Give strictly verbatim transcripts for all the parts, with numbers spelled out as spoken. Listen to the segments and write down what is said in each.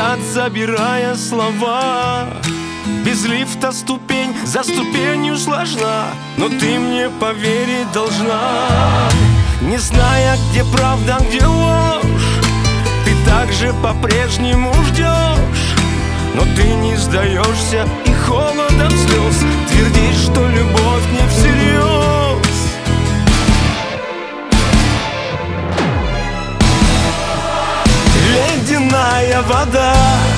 назад, забирая слова. Без лифта ступень за ступенью сложна, но ты мне поверить должна. Не зная, где правда, где ложь, ты также по-прежнему ждешь. Но ты не сдаешься и холодом слез твердишь, что любовь не всерьез. Ледяная вода,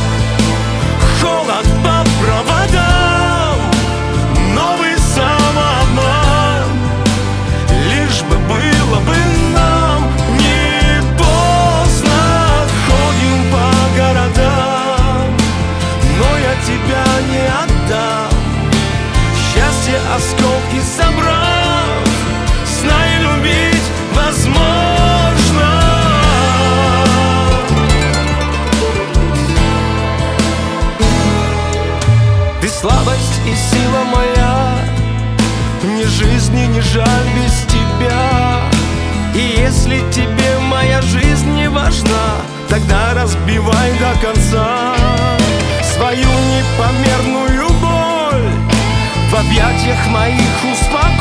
холод по проводам, новый самообман, лишь бы было бы нам. Не поздно, ходим по городам, но я тебя не отдам. Счастье осколки собрав, знай, любить возможно. Ты слабость и сила моя, ни жизни не жаль без тебя. И если тебе моя жизнь не важна, тогда разбивай до конца свою непомерную боль. В объятиях моих успокой.